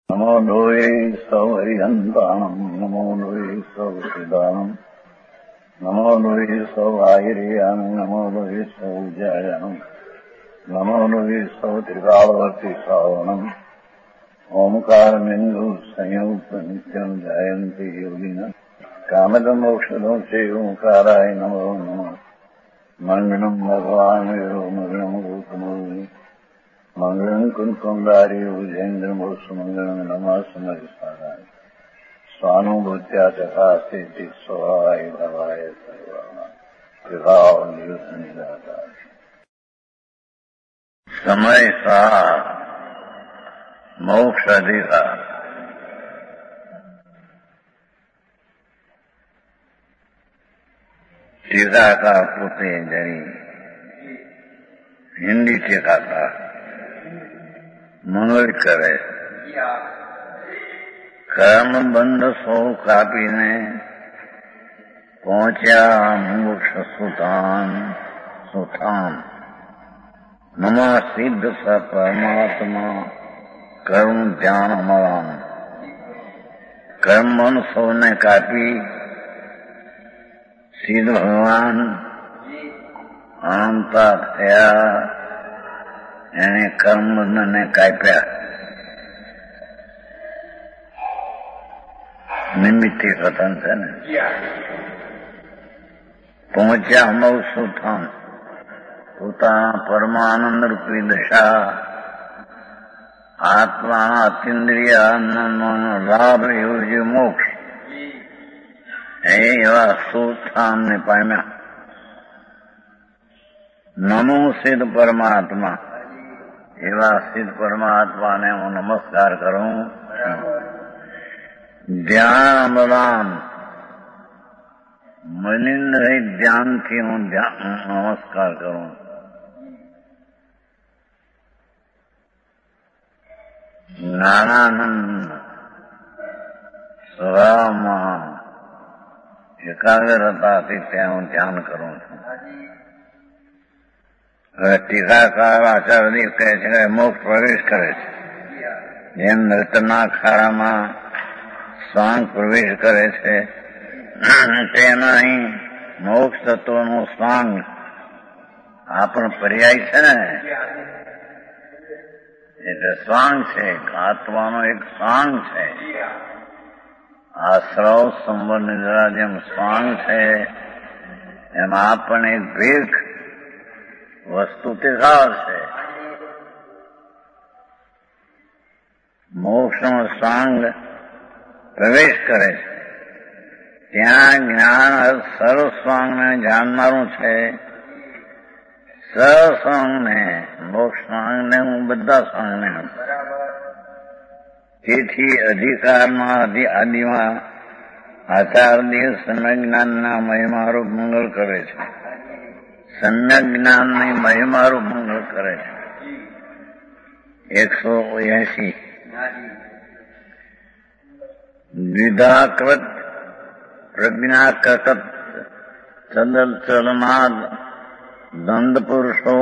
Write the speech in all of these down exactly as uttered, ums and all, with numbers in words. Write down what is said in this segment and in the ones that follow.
नमो लोये सौहरिहन्ताणम् नमो लोये सौहृदानम् नमो लोये सौभागिर्यानम् नमो लोये सौजायानम् नमो लोये सौत्रिकालवर्ति श्रावणम् ओंकारमिन्दु संयुक्त नित्यम् जायन्ति योगिनः कामदम् मोक्षदम् श्रीओंकाराय नमो नमः मङ्गलम् भगवान् वीरो मङ्गलम् गौतमोनि मंगलम कुंकुमधारी उजेन्द्र मंगलम नमः समर्पयामि स्वानुभूत्या चकास्ते स्वभावाय भवाय सर्वाणां निदाता समय सा मोक्ष अधिकार टीकाकार पुते जनी हिंदी टीकाकार मंगल करे कर्म बंध सो कापीने पहुंचा मोक्ष सुतान सुथान नमा सिद्ध स परमात्मा कर्म ज्ञान मलान कर्म बंध सो ने कापी सिद्ध भगवान अनंता थया એને કર્મને કાપ્યા નિમિત્તે કથન છે ને પહોંચ્યા મૌ સુથાન પોતાના પરમાનંદ રૂપી દશા આત્માના અતિન્દ્રિય આનંદનો લાભ એવો જે મોક્ષ એવા સુથાનને પામ્યા નમો સિદ્ધ પરમાત્મા એવા સિદ્ધ પરમાત્માને હું નમસ્કાર કરું ધ્યાન અમદાન મનિન્દ્ર ધ્યાનથી હું નમસ્કાર કરું જ્ઞાનાનંદ સ્વભાવમાં એકાગ્રતાથી ત્યાં હું ધ્યાન કરું છું ટીકાકાર આચાર્યદેવ કહે છે કે મોક્ષ પ્રવેશ કરે છે જેમ નૃત્યના ખાડામાં શ્વાન પ્રવેશ કરે છે તેમ અહીં મોક્ષ તત્વનો શ્વાન આ પણ પર્યાય છે ને એટલે શ્વાન છે આત્માનો એક શ્વાન છે આ શ્રવ સંવર નિદ્રા જેમ શ્વાન છે એમ આ પણ એક ભેખ વસ્તુ દેખાવ છે મોક્ષનો સાંગ પ્રવેશ કરે છે ત્યાં જ્ઞાન સર્વ સ્વાંગને જાણનારું છે સર્વ સ્વાંગને મોક્ષ સ્વાંગને હું બધા સ્વાંગને તેથી અધિકારમાં આદિમાં આચાર્ય સમ્યક જ્ઞાનના મહિમારૂપ મંગળ કરે છે સમ્યક જ્ઞાનની મહિમારૂપ મંગળ કરે છે એકસો એસી દ્વિધાકૃત પ્રજ્ઞાકૃત ચદલ ચલનાદ દંડ પુરુષો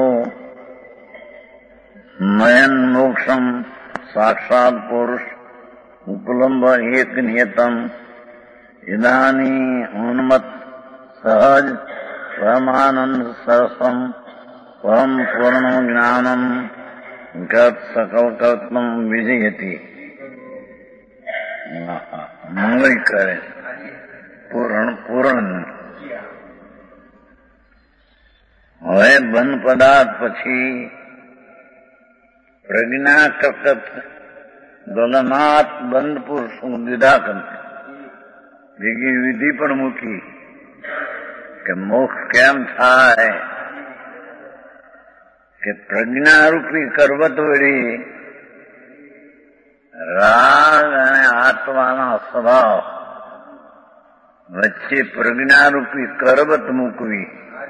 મયન મોક્ષમ સાક્ષાત પુરુષ ઉપલંબ એક નિયતમ ઇદાની ઉન્મત સહજ પરમાનંદ સરસમ પરમ પૂર્ણ જ્ઞાનમ ગત સકલ કલ્પમ વિજયતી મંગળ કરે પૂર્ણ પૂર્ણ હવે બંધ પદાર્થ પછી પ્રજ્ઞાકૃત ગલનાથ બંધ પુરુષ વિધા કરતી બીજી વિધિ પણ મૂકી કે મોક્ષ કેમ થાય કે પ્રજ્ઞારૂપી કરવત વળી રાગ અને આત્માના સ્વભાવ વચ્ચે પ્રજ્ઞારૂપી કરવત મૂકવી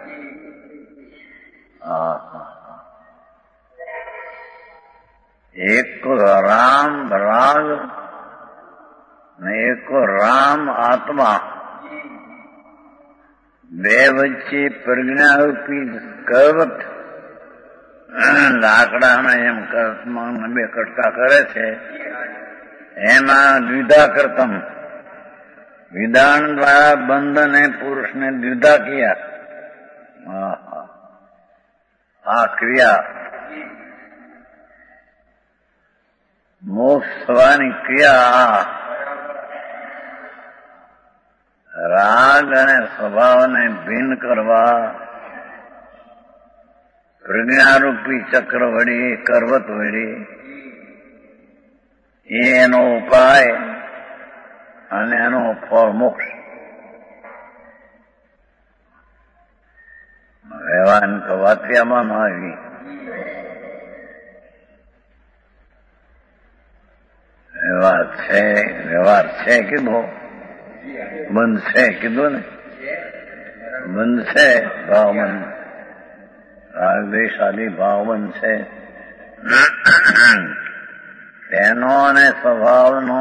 એક રામ રાગ ને એક રામ આત્મા બે વચ્ચે પ્રજ્ઞારૂપી કરવત લાકડાના એમ બે કટકા કરે છે એમાં દ્વિધા કરતમ વિધાન દ્વારા બંધને પુરુષને દ્વિધા કિયા આ ક્રિયા મોક્ષ થવાની ક્રિયા રાગ અને સ્વભાવને ભિન્ન કરવા પ્રજ્ઞારૂપી ચક્ર વળી કરવત વળી એનો ઉપાય અને એનો ફળ મોક્ષ. વ્યવહાર તો વાત્યામાં આવી વ્યવહાર છે વ્યવહાર છે કીધો બંધ છે કીધું ને બંધ છે ભાવબંધ રાગદ્વેષ આદિ ભાવબંધ છે તેનો અને સ્વભાવનો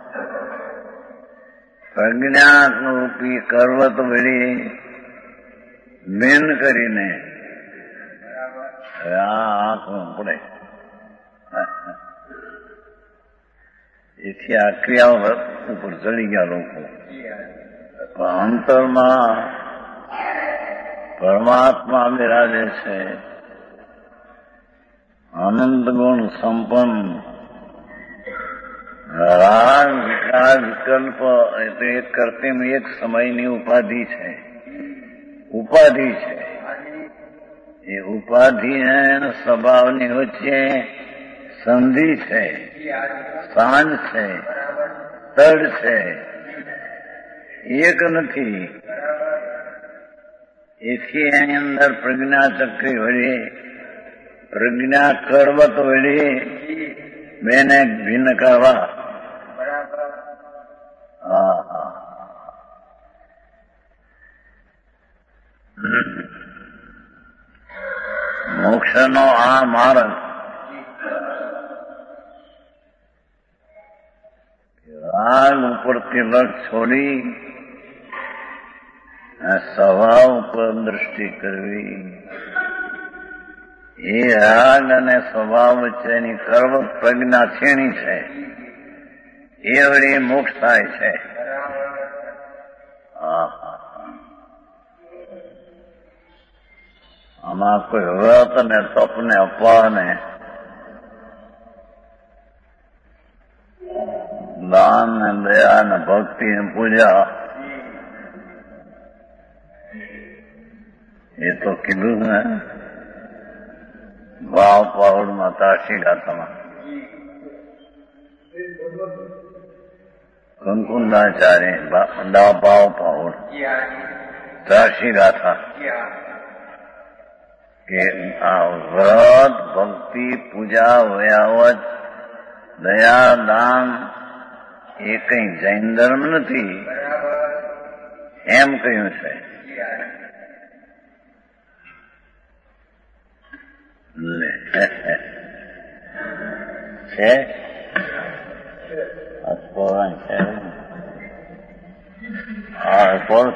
પ્રજ્ઞારૂપી કરવત વળી ભિન્ન કરીને આંખમાં પડે એથી આ ક્રિયાઓ ઉપર ચડી ગયા લોકો. અંતરમાં પરમાત્મા બિરાજે છે અનંત ગુણ સંપન્ન. રાગ વિકાર વિકલ્પ એટલે એક કરતી એક સમયની ઉપાધિ છે ઉપાધિ છે એ ઉપાધિ અને સ્વભાવની વચ્ચે સંધિ છે સાંજ છે તડ છે એક નથી. એથી એની અંદર પ્રજ્ઞા ચક્રી વળી પ્રજ્ઞા કરવત વળી બેને ભિન્ન કરવા. હા હા મોક્ષનો આ માર્ગ રાગ ઉપરથી લગ છોડી સ્વભાવ ઉપર દૃષ્ટિ કરવી. એ રાગ અને સ્વભાવ વચ્ચેની કરવત પ્રજ્ઞા છીણી છે એ વળી મોક્ષ થાય છે. આમાં કોઈ વ્રત ને તપ ને અપાર ને દાન ને દયા ને ભક્તિ ને પૂજા એ તો કીધું ને ભાવ પાવડમાં તાશી ગાથામાં કંકુંદાચાર્ય દા ભાવ પાવડ તાશી ગાથા કે આ વ્રત ભક્તિ પૂજા વયાવત દયા દાન એ કઈ જૈન ધર્મ નથી એમ કહ્યું છે. છે અસ્પોરણ છે આ સ્પોર્ટ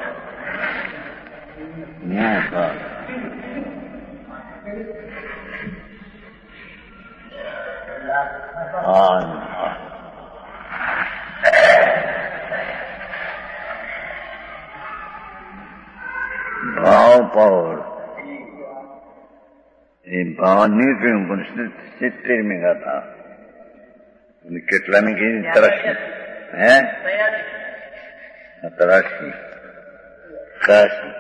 ભાવ પાવર એ ભાવ નીકળ્યું પણ સિત્તેરમી ગાથા કેટલામી કીધી તરાશી હે તરાશી તરાશી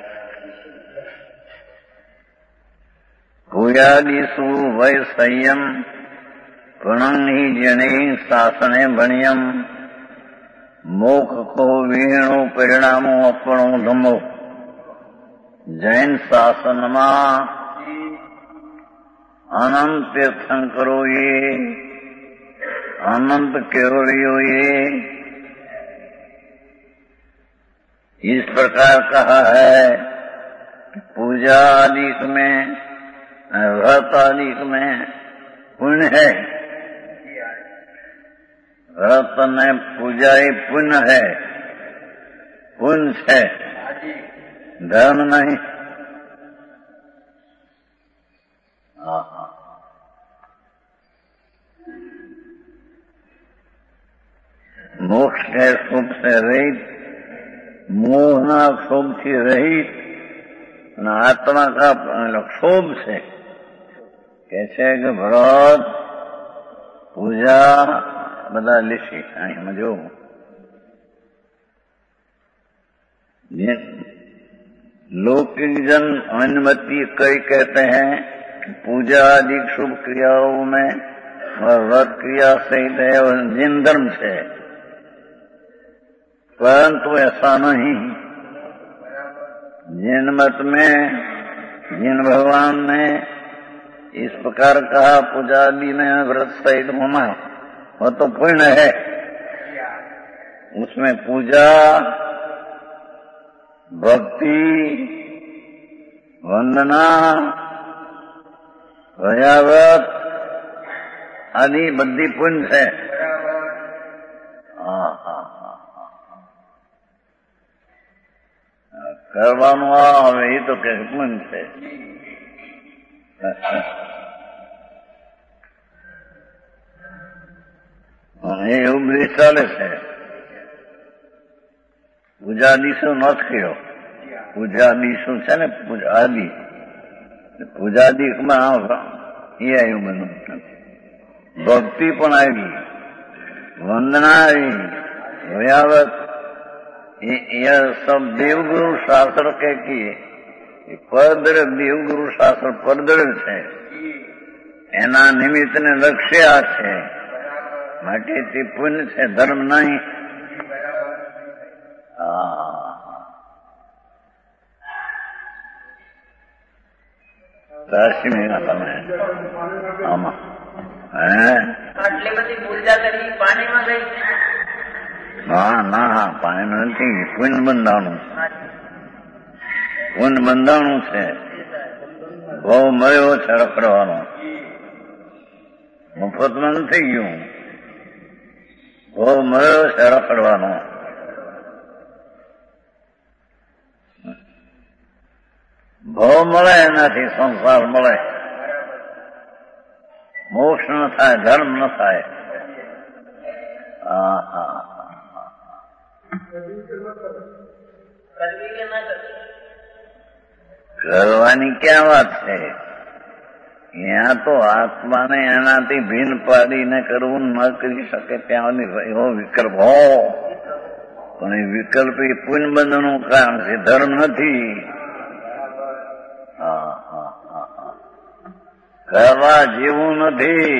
ભૂયાદિષુ વય સંયમ પ્રણંગી જણી શાસને ભણ્યમ મોખ કો વીણો પરિણામો અપણો ધમો. જૈન શાસનમાં અનંત તીર્થંકરો ये अनंत केवलियों ये इस प्रकार कहा है पूजा आदि में व्रत आदि में पुण्य है. व्रत ने पूजा ही पुण्य है पुण्य है धर्म नहीं. मोक्ष के क्षोभ से रहित, मोहना क्षोभ થી રહિત અને આત્મા કા क्षोभ से કે છે કે વ્રત પૂજા બધા લીસી અહીં જો लौकिक जन अनुमति कई कहते हैं पूजा आदि शुभ क्रियाओं में और व्रत क्रिया सहित है और जिन धर्म से, परंतु ऐसा नहीं। जिन मत में जिन भगवान ने इस प्रकार कहा पूजा आदि में व्रत सहित होना वह तो पुण्य है, उसमें पूजा भक्ति वंदना व्रत आदि बધી પુણ્ય છે। કરવાનું આ હવે એ તો કે પુણ્ય છે। એ ઉપદેશ ચાલે છે। પૂજાદી શું ન થયો, પૂજાદી શું છે ને પૂજાદી પૂજાદીમાં એ આવ્યું બધું, ભક્તિ પણ આવી, વંદના આવી, વ્યાવત ये सब देवगुरु शास्त्र के किए परदड़ देवगुरु शास्त्र परदड़ છે, એના નિમિત્તને લક્ષ્ય આ છે માટે તે પુણ્ય છે, ધર્મ નહીં। કાશી તમે આમાં હે આટલી બધી પૂજા કરી પાણીમાં ગઈ? હા ના પાણીમાં નથી, પુણ્ય બંધાણું પુણ્ય બંધાણું છે। બહુ મળ્યો છે રખડવાનો, મફતમાં નથી ગયું, બહુ મળ્યો છે રખડવાનો। ભાવ મળે એનાથી સંસાર મળે, મોક્ષ ન થાય, ધર્મ ન થાય। હા હા કરવાની ક્યાં વાત છે? यहाँ તો આત્માને એનાથી ભિન્ન પાડીને કરવું ન કરી શકે ત્યાં એવો વિકલ્પ હો, પણ એ વિકલ્પ એ પુણ્ય બંધનનું કારણ છે, ધર્મ નથી। કરવા જેવું નથી,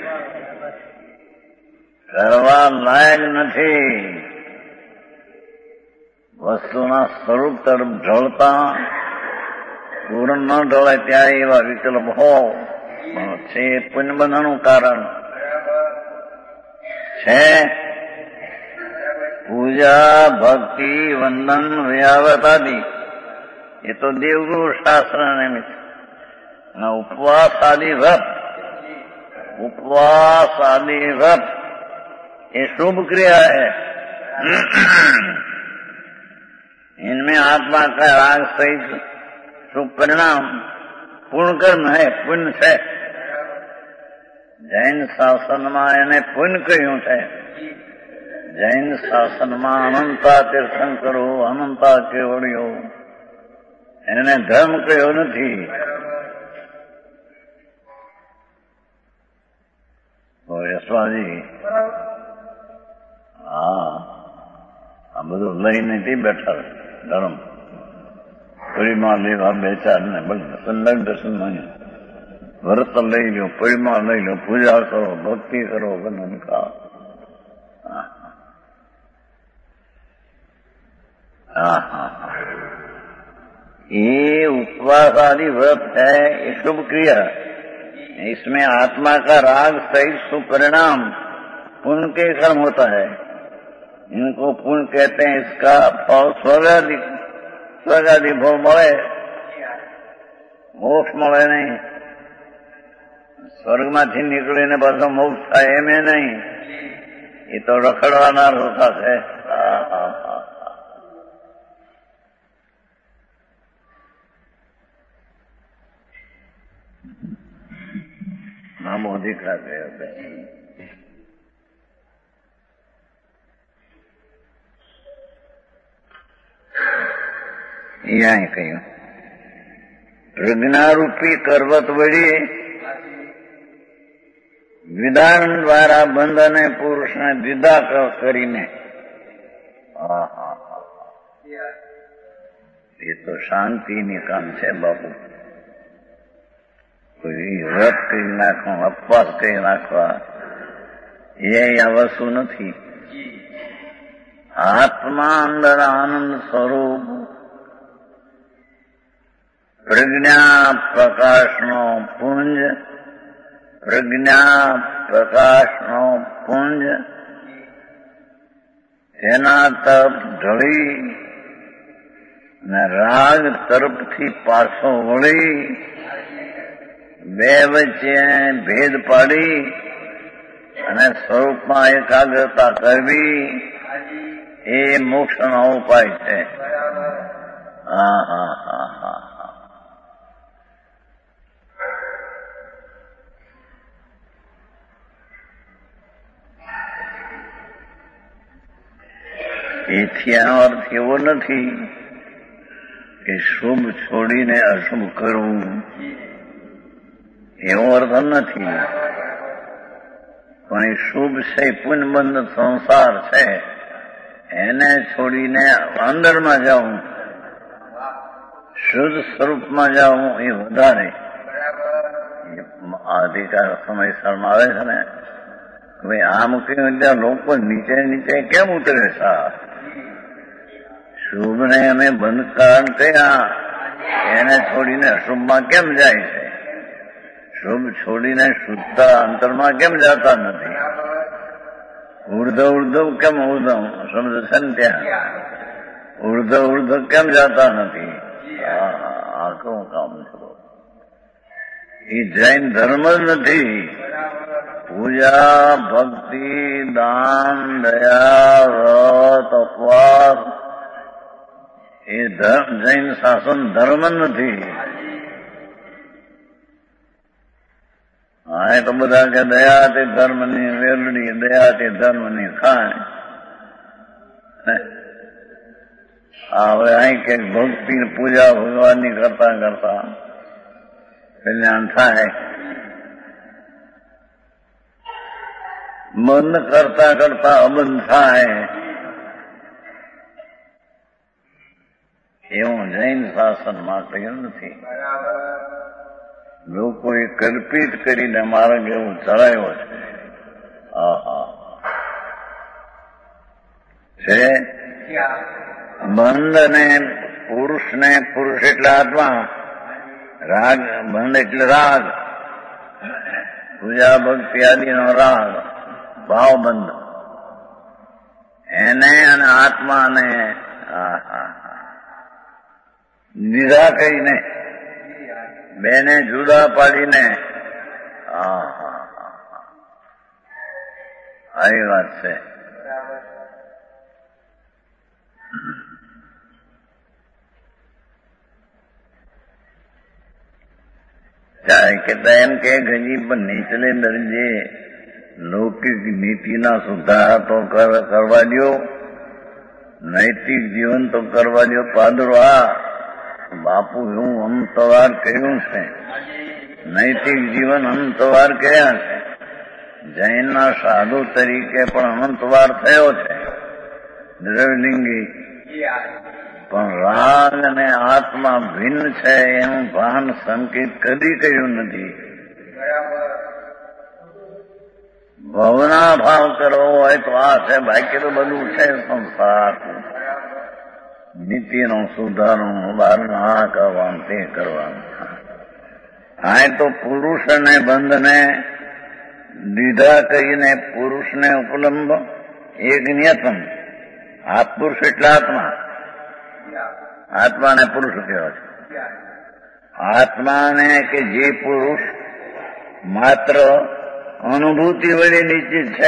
કરવા લાયક નથી। વસ્તુના સ્વરૂપ તરફ ઢળતા પૂર્ણ ન ઢળે ત્યારે એવા વિકલ્પ હો છે, પુણ્ય બંધનનું કારણ છે। પૂજા ભક્તિ વંદન વ્યાવત આદિ એ તો દેવગુરુ શાસ્ત્ર નિમિત્ત, उपवास आदि व्रत उपवास आदि व्रत ये शुभ क्रिया है। इनमें आत्मा का राग सहित शुभ परिणाम पूर्ण कर्म है, पुण्य है। जैन शासन में એને પુણ્ય કહ્યું છે। જૈન શાસનમાં અનંતા તીર્થંકરો અનંતા કેવડિયો એને ધર્મ કહ્યો નથી। યશવાજી હા આ બધું લઈને તે બેઠા ધર્મ પરિમાં લેવા બે ચાર ને સંલગ્ન દર્શન નહીં, વ્રત લઈ લો, પરિમાં લઈ લો, પૂજા કરો, ભક્તિ કરો, વંદન કરો। હા હા ये उपवास आदि व्रत है, ये शुभ क्रिया, इसमें आत्मा का राग सहित सुपरिणाम पुण्य के कर्म होता है। इनको पुण्य कहते हैं। इसका फल स्वर्गादि स्वर्गादि भोग મળે, મોક્ષ મળે નહીં। સ્વર્ગમાંથી નીકળીને પાછો મોક્ષ થાય એમ નહીં, એ તો રખડવાના રોકા છે। નામો અધિકાર અહીંયા કહ્યું પ્રજ્ઞારૂપી કરવત વળી વિધાન દ્વારા બંધ અને પુરુષને દીધા કરીને એ તો શાંતિની કામ છે બાપુ. કોઈ વ્રત કરી નાખવા, અપવાસ કરી નાખવા એ આ વસ્તુ નથી. આત્મા અંદર આનંદ સ્વરૂપ પ્રજ્ઞા પ્રકાશનો પુંજ, પ્રજ્ઞા પ્રકાશનો પુંજ તેના તરફ ઢળી ને રાગ તરફથી પાછો વળી બે વચ્ચે ભેદ પાડી અને સ્વરૂપમાં એકાગ્રતા કરવી એ મોક્ષનો ઉપાય છે. હા હા હા હા એથી આનો અર્થ એવો નથી કે શુભ છોડીને અશુભ કરવું, એવો અર્થ નથી. પણ એ શુભ છે, પુણ્યબંધ સંસાર છે, એને છોડીને અંદરમાં જાઉં, શુદ્ધ સ્વરૂપમાં જાઉં એ વધારે અધિકાર સમયસરમાં આવે છે ને. ભાઈ આમ કહ્યું ત્યાં લોકો નીચે નીચે કેમ ઉતરે સા? શુભને અમે બંધ કારણ કર્યા, એને છોડીને અશુભમાં કેમ જાય છે? શુભ છોડીને શુદ્ધતા અંતરમાં કેમ જતા નથી? ઉર્ધવ ઉર્ધવ કેમ ઉર્ધવ સમજ છે ને ત્યાં? ઉર્ધવ ઉર્ધવ કેમ જતા નથી? આ કેવું કામ છે? એ જૈન ધર્મ જ નથી. પૂજા, ભક્તિ, દાન, દયા, વ્રત, ઉપવાસ એ ધર્મ જૈન શાસન ધર્મ નથી. હા એ તો બધા કે દયા તે ધર્મની વેલડી, દયા તે ધર્મની ખાણ. હવે અહીં કે ભક્તિ પૂજા ભગવાનની કરતા કરતા કલ્યાણ થાય. બંધ કરતા કરતા અબંધ થાય એવું જૈન શાસનમાં કહ્યું નથી. લોકોએ કલ્પિત કરીને માર્ગ એવું ચલાવ્યો છે. આહા છે બંધ અને પુરુષને, પુરુષ એટલે આત્મા, રાગ બંધ એટલે રાગ, પૂજા ભક્તિ આદિનો રાગ ભાવબંધ, એને અને આત્માને દીધા કહીને બેને જુદા પાડીને આવી વાત છે. ચાહે કહેતા એમ કે ગજી પણ નીચલે દરજે લૌકિક નીતિના સુધારા તો કરવા દો, નૈતિક જીવન તો કરવા દો. પાદરો આ બાપુ હું અમતવાર કર્યું છે, નૈતિક જીવન અમતવાર કર્યા છે. જૈનના સાધુ તરીકે પણ અનંતવાર થયો છે, દ્રવલિંગી. પણ રાગ અને આત્મા ભિન્ન છે એનું ભાન સંકેત કદી કર્યું નથી. ભવના ભાવ કરવો હોય તો આ છે, બાકી તો બધું છે સંસાર. નીતિનો સુધારવું, બહારનું આ કરવાનું તે કરવાનું. હા તો પુરુષ અને બંધને દીધા કહીને પુરુષને ઉપલંબ એક નિયતમ. આ પુરુષ એટલે આત્મા, આત્માને પુરુષ કહેવાય છે. આત્માને કે જે પુરુષ માત્ર અનુભૂતિ વડે નિશ્ચિત છે,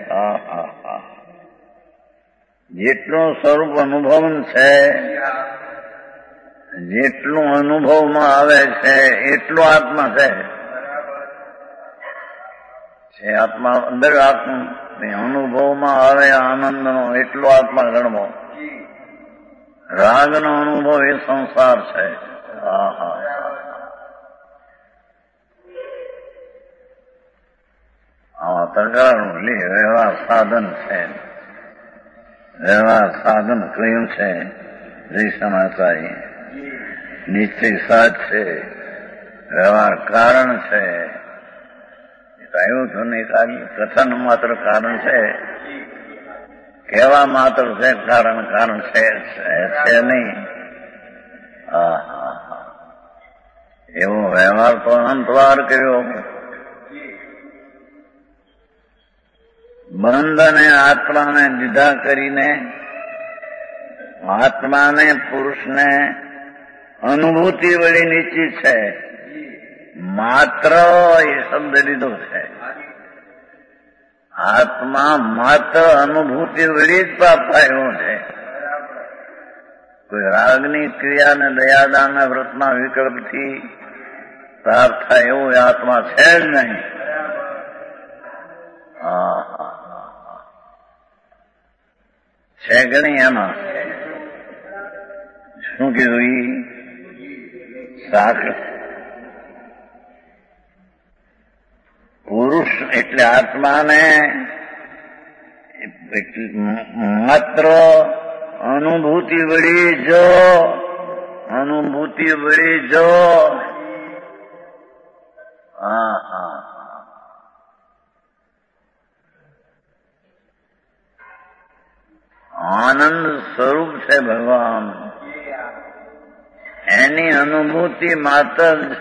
જેટલું સ્વરૂપ અનુભવન છે, જેટલું અનુભવમાં આવે છે એટલું આત્મા છે. આત્મા અંદર આત્મા અનુભવમાં આવે આનંદનો એટલો આત્મા ગણવો. રાગનો અનુભવ એ સંસાર છે. આહા આવા તગારું લે વ્યવહાર સાધન છે. વ્યવહાર સાધન કહ્યું છે શ્રી સમાચારી. નિશ્ચય સાચ છે, વ્યવહાર કારણ છે. કહ્યું છું ને કથન માત્ર કારણ છે, કહેવા માત્ર છે કારણ કારણ છે નહીં. એવો વ્યવહાર તો અંતવાર કર્યો. બંધ અને આત્માને દીધા કરીને આત્માને પુરુષને અનુભૂતિ વળી નિશ્ચિત છે. માત્ર એ શબ્દ લીધો છે. આત્મા માત્ર અનુભૂતિ વળી જ પ્રાપ્ત થયો છે. કોઈ રાગની ક્રિયાને દયાદાનના વ્રતના વિકલ્પથી પ્રાપ્ત થાય એવું આત્મા છે જ નહીં. છે કે નહીં? એમાં શું કીધું? ઈ સાક્ષ પુરુષ એટલે આત્માને માત્ર અનુભૂતિ વળી જો અનુભૂતિ વળી જો હા હા આનંદ સ્વરૂપ છે ભગવાન. એની અનુભૂતિ માત્ર જ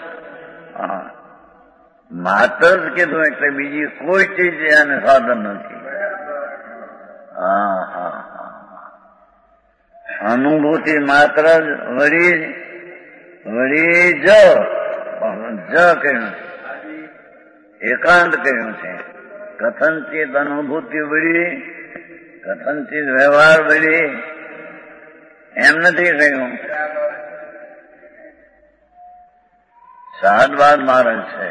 માત્ર જ કીધું એટલે બીજી કોઈ ચીજ એને સાધન નથી. હા હા અનુભૂતિ માત્ર જ વળી વળી જ જ કહ્યું એકાંત કહ્યું છે. કથનચિત અનુભૂતિ વળી કથનચિત વ્યવહાર વળી એમ નથી કહ્યું. સાદબાદ માર્ગ છે,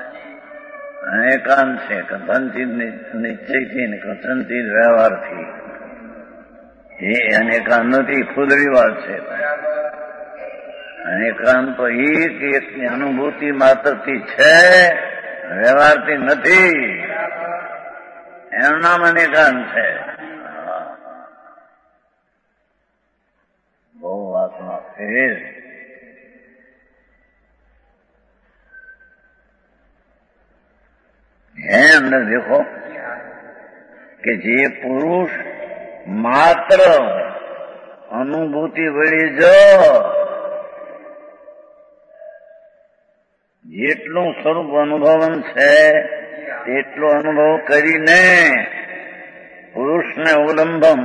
એકાંત છે. કથનચિત નિશ્ચયથી ને કથનચિત વ્યવહારથી એ અનેકાંત નથી. ખુદરી વાત છે. અનેકાંત તો એક અનુભૂતિ માત્રથી છે, વ્યવહારથી નથી. એનું નામ અનેકાંત છે. બહુ વાતમાં ફેર. है अंदर देखो कि जे पुरुष मात्र अनुभूति वળી જો જેટલું સ્વરૂપ અનુભવન છે તેટલો અનુભવ કરીને પુરુષને અવલંબન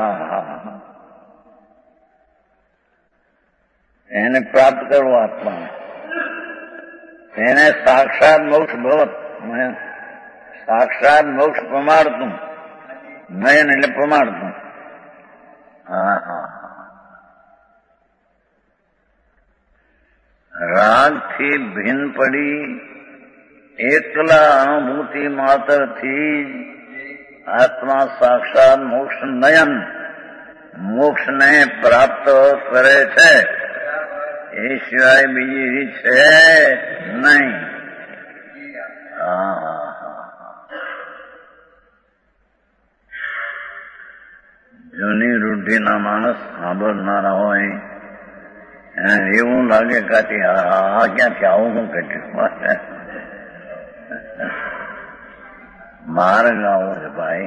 એને પ્રાપ્ત કરવો આત્મા એને સાક્ષાત મોક્ષ ભવત સાક્ષાત મોક્ષ પ્રમાણતું નયન એટલે પ્રમાણતું. હા હા રાગથી ભિન્ન પડી એકલા અનુભૂતિ માત્રથી આત્મા સાક્ષાત મોક્ષ નયન મોક્ષને પ્રાપ્ત કરે છે. એ સિવાય બીજી રીત છે નહીં. જૂની રૂઢિના માણસ સાંભળનારા હોય એને એવું લાગે કે આ ક્યાંથી આવું હું કેટલું માર્ગ આવો છે ભાઈ.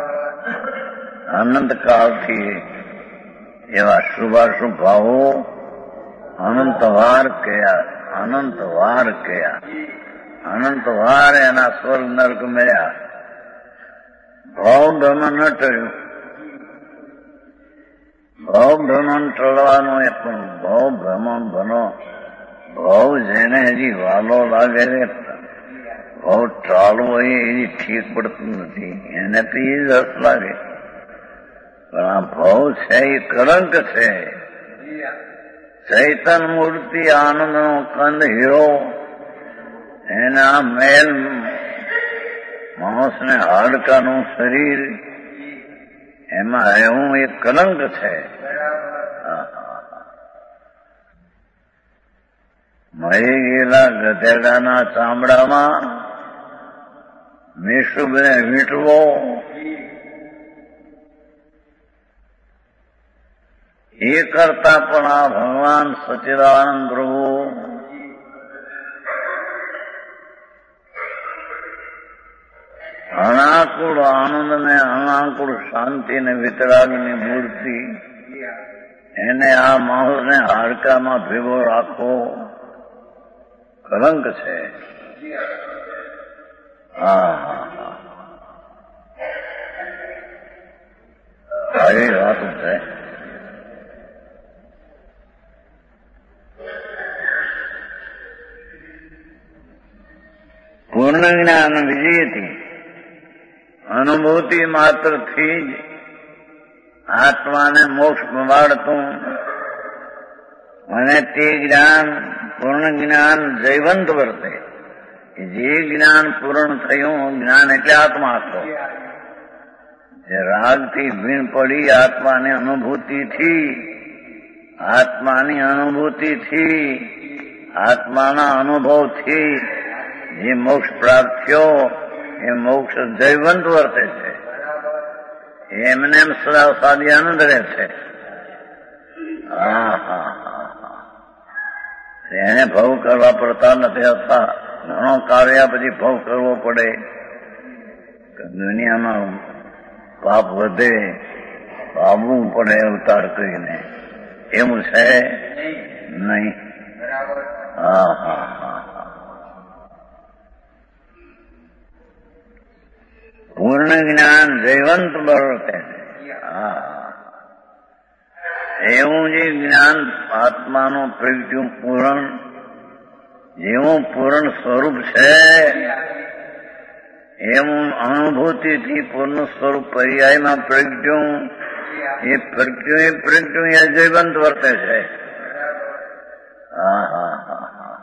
અનંત કાળથી એવા શુભાશુભ ભાવો અનંતવાર કયા અનંતવાર કયા અનંતવાર એના સ્વર્ગ નર્ક મળ્યા. ભાવ ભ્રમણ ન ટળ્યું. ભાવ ભ્રમણ ટળવાનું એ પણ ભાવ ભ્રમણ બનો ભાવ જેને હજી વાલો લાગે છે ભાવ ટાળવો એ હજી ઠીક પડતું નથી. એને તો એ જ રસ લાગે પણ આ ભાવ છે એ કલંક છે. ચૈતન મૂર્તિ આનંદનો કંદ હીરો એના મેલ માણસને હાડકાનું શરીર એમાં એવું એક કલંક છે. મરી ગયેલા ગધેડાના ચામડામાં મિશુબને વીંટવો એ કરતા પણ આ ભગવાન સચ્ચિદાનંદ પ્રભુ અનાકુળ આનંદ ને અનાકુળ શાંતિ ને વિતરાગની મૂર્તિ એને આ માણસને હાડકામાં ભેગો રાખવો કલંક છે. હા આવી વાત છે. પૂર્ણ જ્ઞાન વિજયથી અનુભૂતિ માત્રથી જ આત્માને મોક્ષ પમાડતું અને તે જ્ઞાન પૂર્ણ જ્ઞાન જૈવંત વર્તે. જે જ્ઞાન પૂર્ણ થયું જ્ઞાન એટલે આત્મા હતો. જે રાગથી ભીણ પડી આત્માની અનુભૂતિથી આત્માની અનુભૂતિથી આત્માના અનુભવથી જે મોક્ષ પ્રાપ્ત થયો એ મોક્ષ જૈવંત વર્તે છે. એમને એમ સદા સાદી આનંદ રહે છે. હા હા હા એને ભવ કરવા પડતા નથી હતા. ઘણો કાર્ય પછી ભવ કરવો પડે. દુનિયામાં પાપ વધે પામવું પડે અવતાર કરીને. એવું છે નહીં. હા હા હા પૂર્ણ જ્ઞાન જૈવંત વર્તે. હા એવું જે જ્ઞાન આત્માનું પ્રગટ્યું પૂર્ણ જેવું પૂર્ણ સ્વરૂપ છે એવું અનુભૂતિથી પૂર્ણ સ્વરૂપ પર્યાયમાં પ્રગટ્યું એ પ્રગટ્યું એ પ્રગટ્યું એ જૈવંત વર્તે છે. હા હા હા હા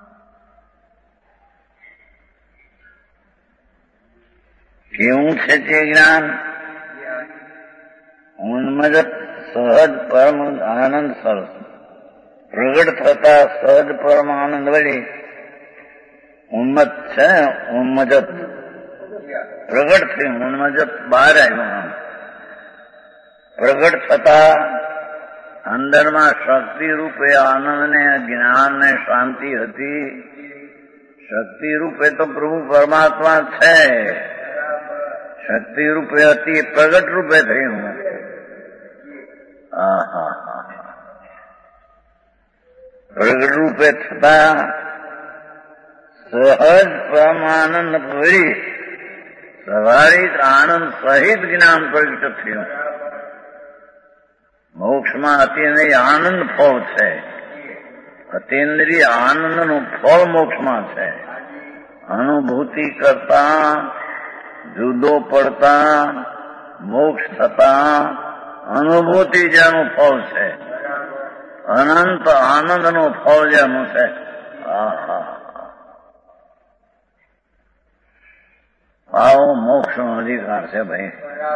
કેવું છે તે જ્ઞાન? ઉન્મદ સહજ પરમ આનંદ સરસ પ્રગટ થતા સહજ પરમ આનંદ વળી ઉન્મત છે. ઉન્મજત પ્રગટ થયું. ઉન્મજત બહાર આવ્યું. પ્રગટ થતા અંદરમાં શક્તિ રૂપે આનંદ ને જ્ઞાન ને શાંતિ હતી. શક્તિ રૂપે તો પ્રભુ પરમાત્મા છે. શક્તિ રૂપે હતી પ્રગટ રૂપે થયું. હા હા હા પ્રગટ રૂપે થતા સહજ પરમાનંદ ભરી સ્વાભાવિક આનંદ સહિત જ્ઞાન પ્રગટ થયું. મોક્ષમાં અતિન્દ્રિય આનંદ ફળ છે. અતિન્દ્રિય આનંદનું ફળ મોક્ષમાં છે. અનુભૂતિ કરતા જુદો પડતા મોક્ષ થતા અનુભૂતિ જેનું ફળ છે. અનંત આનંદનું ફળ જેનું છે. આવો મોક્ષનો અધિકાર છે ભાઈ.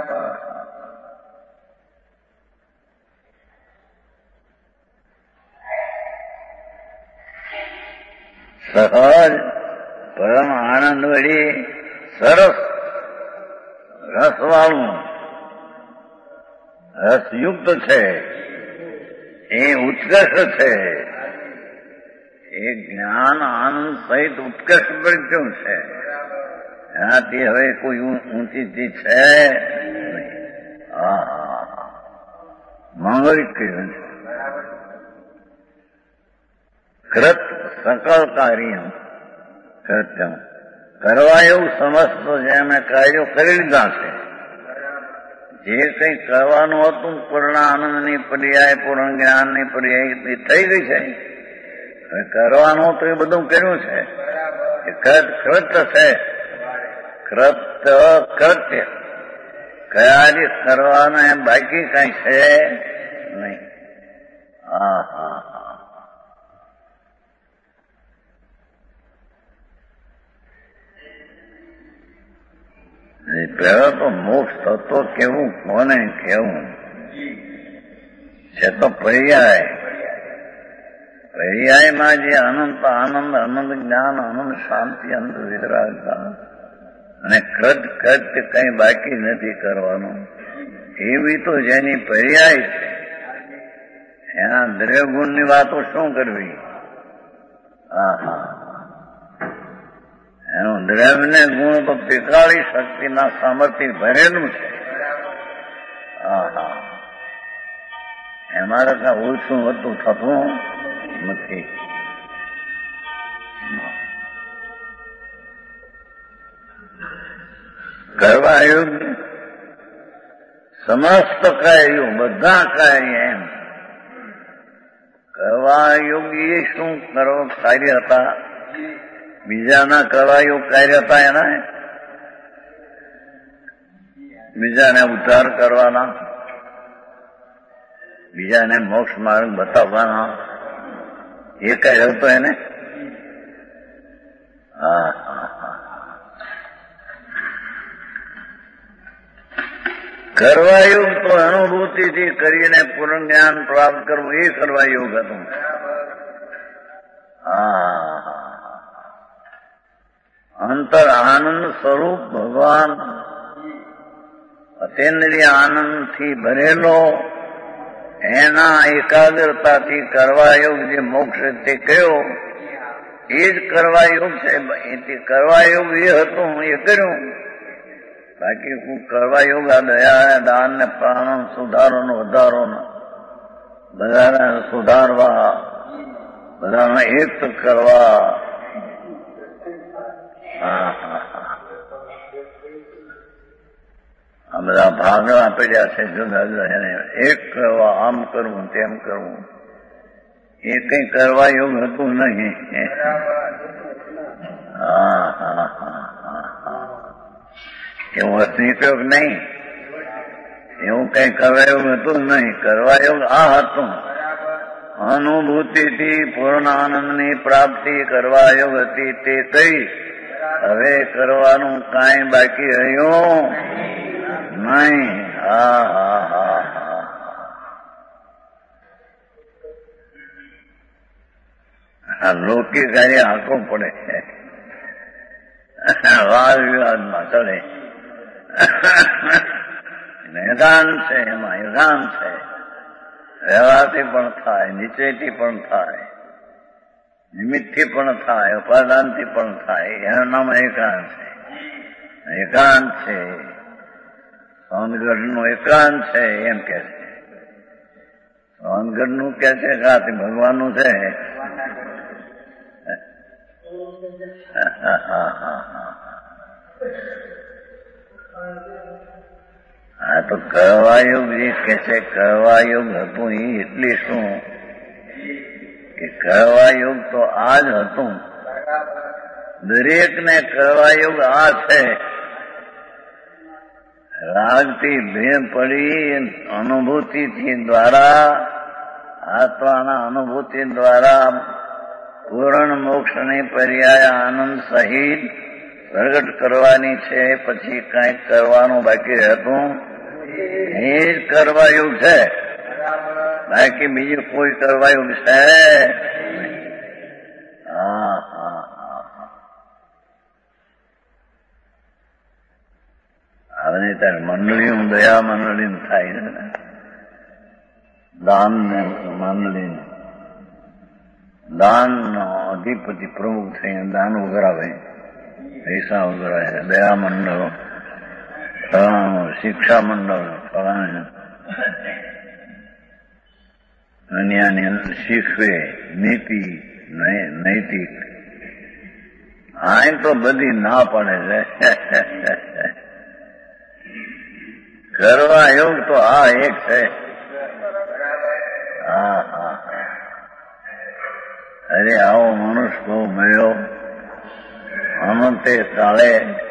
સહજ પરમ આનંદ વળી સરસ રસવાળું રસયુક્ત છે. એ ઉત્કર્ષ છે. એ જ્ઞાન આનંદ સહિત ઉત્કર્ષ પ્રગટ્યું છે. એનાથી હવે કોઈ ઊંચી ચીજ છે નહીં. હા માંગલિક કહ્યું છે. કૃત સકલ કાર્ય કૃત્યમ કરવા એવું સમજતો છે એમને કાર્યો કરી લીધા છે. જે કંઈ કરવાનું હતું પૂર્ણ આનંદની પર્યાય પૂર્ણ જ્ઞાનની પર્યાય એ થઈ ગઈ છે. હવે કરવાનું હતું એ બધું કર્યું છે. કૃત કૃત્ય છે. કૃત્ય કૃત્ય કાર્ય કરવાના એમ બાકી કઈ છે નહીં. હા હા હા પહેલા તો મોક્ષ થતો કેવું કોને કેવું છે તો પર્યાય. પર્યાયમાં જે અનંત આનંદ અનંત જ્ઞાન અનંત શાંતિ અનંત વિતરાગતા અને કદ કદ કઈ બાકી નથી કરવાનું એવી તો જેની પર્યાય છે એના દ્રવ્ય ગુણની વાતો શું કરવી? આહા એનું દ્રવ્ય ગુણ તો પિકાળી શક્તિના સામર્થ્ય ભરેલું છે. આહા એમાં કઈ ઓછું હતું થતું નથી. કરવા યોગ્ય સમસ્ત કાર્યો બધા કાર્ય એમ કરવા યોગ્ય શું કરો કાર્ય હતા? બીજાના કરવા યોગ કાર્ય હતા એના બીજાને ઉદ્ધાર કરવાના, બીજાને મોક્ષ માર્ગ બતાવવાના એ કાર્ય હતો એને. હા હા હા કરવા યોગ તો અનુભૂતિથી કરીને પૂર્ણ જ્ઞાન પ્રાપ્ત કરવું એ કરવા યોગ હતું. હા અંતર આનંદ સ્વરૂપ ભગવાન અતેન્દ્રિય આનંદથી ભરેલો એના એકાગ્રતાથી કરવા યોગ જે મોક્ષ તે કયો એ જ કરવા યોગ છે. એથી કરવા યોગ એ હતું એ કર્યું. બાકી હું કરવા યોગ આ દયા દાન ને પ્રાણ સુધારો નો વધારો બધાને સુધારવા બધાને એક કરવા. આ બધા ભાગ આપેલા છે જુદા જુદા એને એક કરવા આમ કરવું તેમ કરવું એ કઈ કરવા યોગ હતું નહીં. હા હા હા હા એવું અસ્તિત્વ નહીં, એવું કઈ કરવા યોગ હતું નહીં. કરવા યોગ આ હતું અનુભૂતિથી પૂર્ણ આનંદની પ્રાપ્તિ કરવા યોગ હતી તે કઈ. હવે કરવાનું કાંઈ બાકી રહ્યું નહીં. હા હા હા હા આ લૌકિક કાર્ય આંખો પડે વાદ વિવાદમાં ચડે. એકાંત છે એમાં એકાંત છે. રહેવાથી પણ થાય, નીચેથી પણ થાય, નિમિત્તથી પણ થાય, ઉપાદાનથી પણ થાય. એનું નામ એકાંત છે. એકાંત છે સોનગઢનું એકાંત છે એમ કે છે. સોનગઢનું કે છે કાથી ભગવાનનું છે. હા તો કરવા યોગ જે કે છે કરવા યોગ હતું એ એટલે શું કે કરવા યોગ તો આ જ હતું. દરેકને કરવા યોગ આ છે. રાગથી ભેદ પડી અનુભૂતિથી દ્વારા આત્માના અનુભૂતિ દ્વારા પૂર્ણ મોક્ષની પર્યાય આનંદ સહિત પ્રગટ કરવાની છે. પછી કઈક કરવાનું બાકી રહેતું એ જ કરવા યોગ છે. બાકી બીજું કોઈ કરવા યોગ છે. હા હા હવે ત્યારે મંડળીઓ દયા મંડળી થાય ને દાન ને મંડળી દાન નો અધિપતિ પ્રમુખ થઈને દાન ઉઘરાવે, પૈસા ઉઘરાવે. દયા મંડળો ફલાણું, શિક્ષા મંડળ ફલાણું અન્યાને શીખવે નીતિ નૈતિક. આ તો બધી ના પડે છે. કરવા યોગ તો આ એક છે. હા હા અરે આવો મનુષ્ય બહુ મળ્યો અનંતે કાળે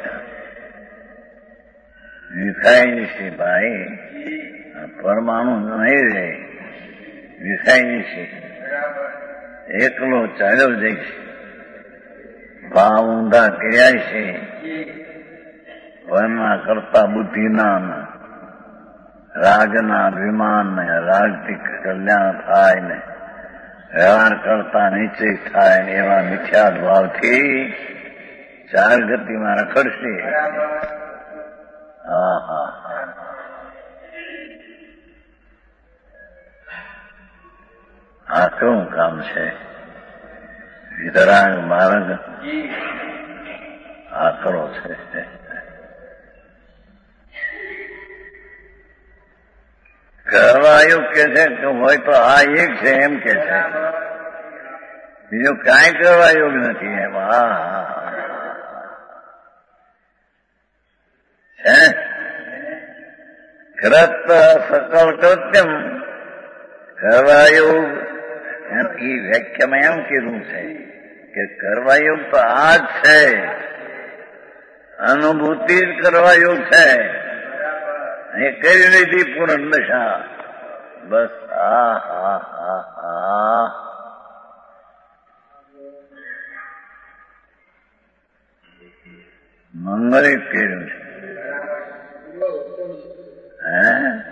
વિખાઈ છે ભાઈ. પરમાણુ નહીં રહે, વિખાઈ છે. એકલો ચાલ્યો જાય છે. ભાવ ઊંધા કર્યા છે. વરના કરતા બુદ્ધિના રાગના અભિમાન ને રાગથી કલ્યાણ થાય ને વ્યવહાર કરતા નિશ્ચય થાય ને એવા મિથ્યા ભાવથી ચાર ગતિમાં રખડશે. હા હા આ કેવું કામ છે? વિતરાગ માર્ગ આકરો છે. કરવાયું કે છે કે હોય તો આ એક છે એમ કે છે, બીજું કાંઈ કરવા યોગ નથી એમ. હા છે કૃત સકલ કૃત્યમ કરવાયોગ. એ વ્યાખ્યામાં એમ કીધું છે કે કરવાયોગ તો આ જ છે, અનુભૂતિ જ કરવાયોગ છે. એ કરી લીધી પૂર્ણ દશા. બસ હા હા હા હા મંગળ કર્યું છે. હે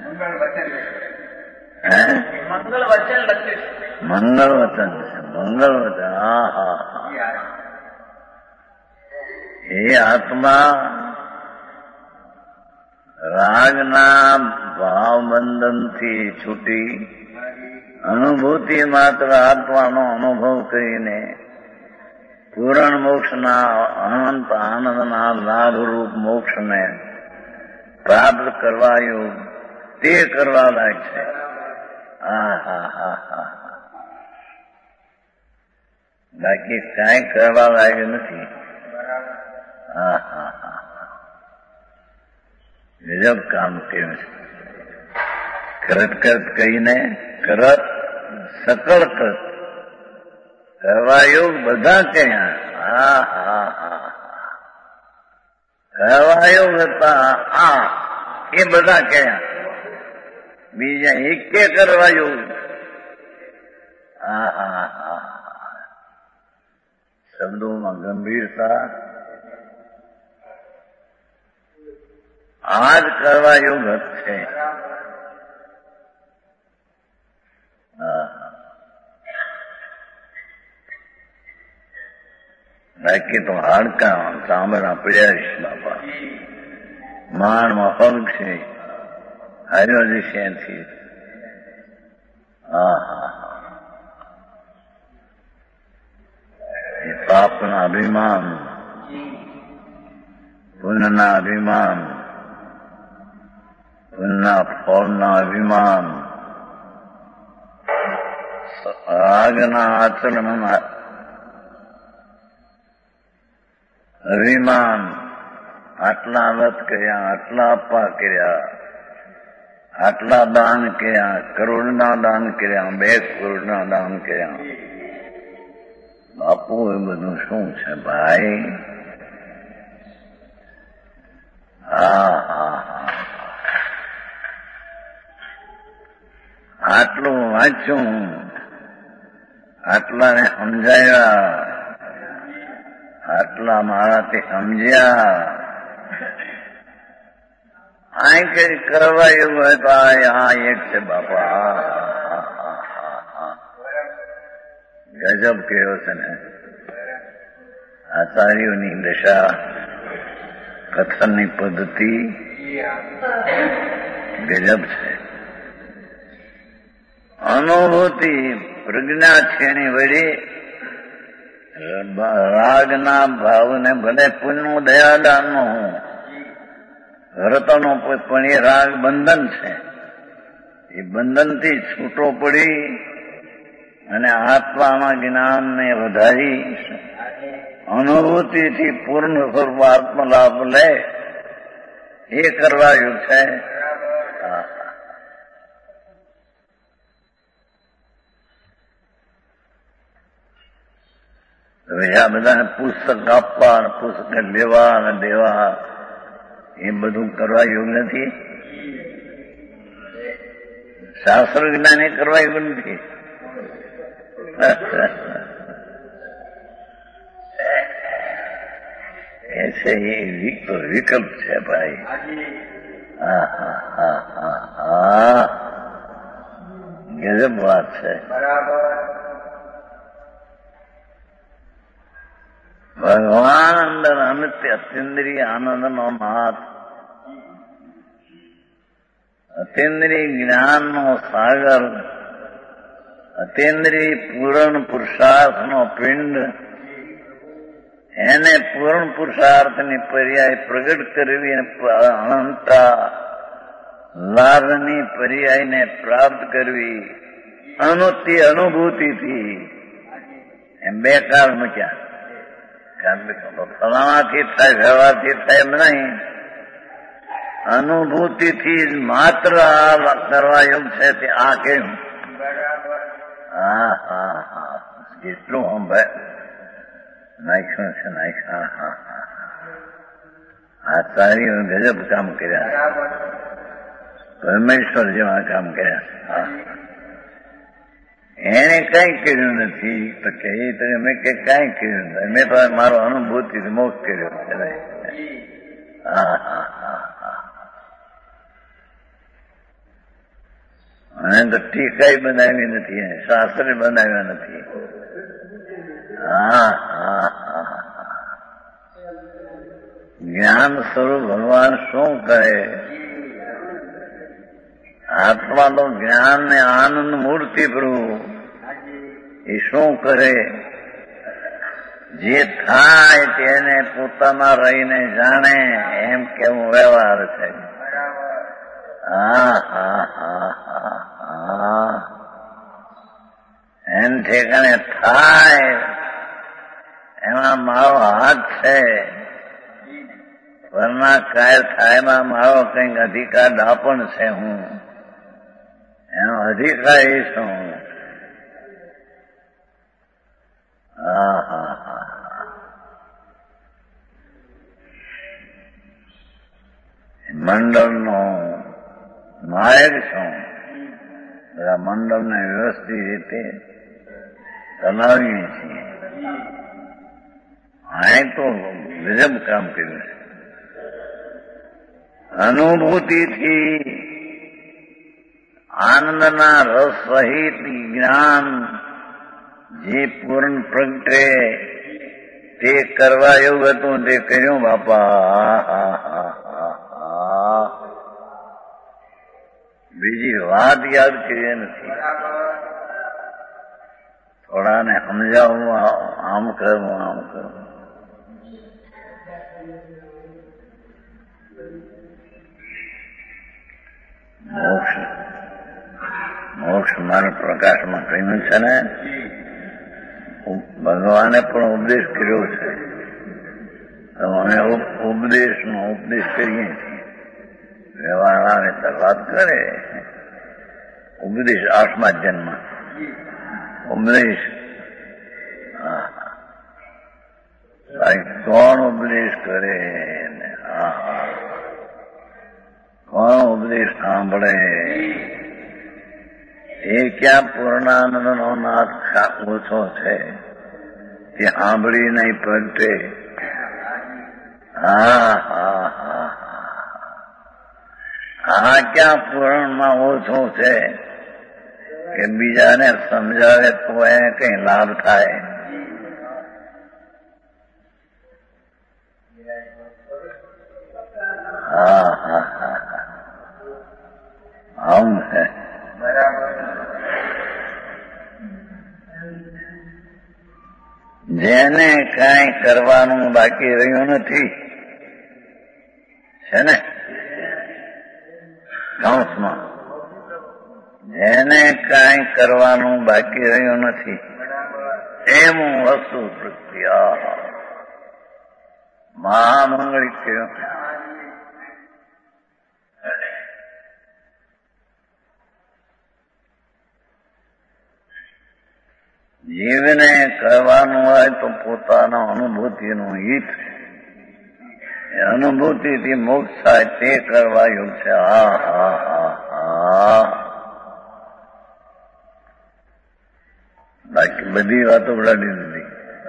હે મંગલ વચન લખ્યું. મંગળ વચન છે. મંગળ વચન. હા હા હા એ આત્મા રાગના ભાવબંધનથી છૂટી અનુભૂતિ માત્ર આત્માનો અનુભવ કરીને પૂર્ણ મોક્ષના અનંત આનંદના લાભરૂપ મોક્ષને પ્રાપ્ત કરવાયું તે કરવા લાયક છે. હા હા હા હા બાકી કાંઈ કરવા લાયક નથી. હા હા હા ગજબ કામ કર્યું છે. કરત કરત કહીને કરત સકળ કૃત કરવાયોગ બધા કહ્યા. હા હા હા કરવાયોગ હતા આ એ બધા કહ્યા, બીજા એકે કરવાયોગ. હા હા હા શબ્દોમાં ગંભીરતા. આ જ કરવા યોગ છે. બાકી તો હાડકા ચામડા પડ્યા છે બાપા. માણમાં પગ છે, હાર્યો જશે એથી. હા હા એ પાપના અભિમાન, પુણ્યના અભિમાન, પુણ્યના ફળના અભિમાન, રાગના આચરણના અભિમાન. આટલા વ્રત કર્યા, આટલા અપ્પા કર્યા, આટલા દાન કર્યા, કરોડના દાન કર્યા, બે કરોડના દાન કર્યા. બાપુ એ બધું શું છે ભાઈ? હા હા હા આટલું વાંચ્યું, આટલાને સમજાયા, આટલા મારાથી સમજ્યા. આ કઈ કરવા એવું હોય તો આ એક છે બાપા. ગજબ કેવો છે ને આચાર્યોની દશા, કથનની પદ્ધતિ ગજબ છે. અનુભૂતિ પ્રજ્ઞા છે એની વળી રાગના ભાવને ભલે પુણ્ય દયાદાનનો હું વ્રતનો પણ એ રાગ બંધન છે. એ બંધનથી છૂટો પડી અને આત્માના જ્ઞાનને વધારી અનુભૂતિથી પૂર્ણ સ્વરૂપ આત્મલાભ લે એ કરવાયું છે. આ બધા પુસ્તક આપવા, પુસ્તક લેવા અને દેવા એ બધું કરવા યોગ નથી. શાસ્ત્ર જ્ઞાન એ કરવા યોગ નથી. ऐसे ये विकल्प છે ભાઈ. હા હા હા હા હા ગજબ વાત છે. ભગવાન અંદર અનિત્ય અતિન્દ્રિય આનંદનો નાથ, અતિન્દ્રિય જ્ઞાનનો સાગર, અતિન્દ્રિય પૂર્ણ પુરુષાર્થનો પિંડ, એને પૂર્ણ પુરુષાર્થની પર્યાય પ્રગટ કરવી અનંતા લાભની પર્યાયને પ્રાપ્ત કરવી અનુતિ અનુભૂતિથી એમ બે કાળ મૂક્યા. ફલાણાથી થાય, વ્યવહારથી થાય એમ નહીં, અનુભૂતિથી જ માત્ર આ કરવા યોગ છે તે આ કેમ. હા હા હા કેટલું હમ ભાઈ નાખ્યું છે નાખ્યું. હા હા હા આ તારી ગજબ કામ કર્યા, પરમેશ્વર જેવા કામ કર્યા. એને કઈ કર્યું નથી તો કે એ તો મેં કે કઈ કર્યું નથી, મેં તો મારો અનુભૂતિ મોક્ષ કર્યો છે. હા હા હા હા અને તો ટીકાઈ બનાવી નથી, શાસ્ત્ર બનાવ્યા નથી. હા હા હા જ્ઞાન સ્વરૂપ ભગવાન શું કરે? આત્મા તો જ્ઞાન ને આનંદ મૂર્તિ પ્રભુ એ શું કરે? જે થાય તેને પોતાના રહીને જાણે એમ કેવું વ્યવહાર છે. હા હા હા હા હા એમ ઠેકાણે થાય એમાં મારો હાથ છે, વરના કાય થાયમાં મારો કંઈક અધિકાર દાપણ છે. હું એનો અધિકારી છું. હા હા હા મંડળનો નાયક છું. બધા મંડળને વ્યવસ્થિત રીતે ચલાવીએ છીએ. આ તો ગજબ કામ કર્યું છે. અનુભૂતિથી આનંદના રસ સહિત જ્ઞાન જે પૂર્ણ પ્રગટે તે કરવા એવું હતું તે કર્યું બાપા. બીજી વાત યાદ કરીએ નથી. થોડાને સમજાવવું, આમ કરવું આમ કરવું. મોક્ષ મોક્ષ મારા પ્રકાશમાં કહ્યું છે ને, ભગવાને પણ ઉપદેશ કર્યો છે. તો અમે ઉપદેશનો ઉપદેશ કરીએ છીએ. વ્યવહાર આવે તો વાત કરે. ઉપદેશ આઠમા જન્મ ઉપદેશ. કોણ ઉપદેશ કરે? હા કોણ ઉપદેશ સાંભળે? એ ક્યાં પૂર્ણાનંદનો નાથ ઓછો છે તે સાંભળી નહીં પ્રગટે. હા હા હા આ ક્યાં પૂરણમાં ઓછું છે કે બીજાને સમજાવે તો એને કઈ લાભ થાય. હા હા હા આમ છે. જેને કઈ કરવાનું બાકી રહ્યું નથી છે ને કૌંસમાં, જેને કઈ કરવાનું બાકી રહ્યું નથી એમ વસ્તુ પ્રત્યા મહામંગળી કહ્યું. જીવને કરવાનું હોય તો પોતાના અનુભૂતિનું હિત, અનુભૂતિથી મોક્ષ થાય તે કરવા યોગ છે. હા હા હા હા બાકી બધી વાતો ઉડાડી દીધી.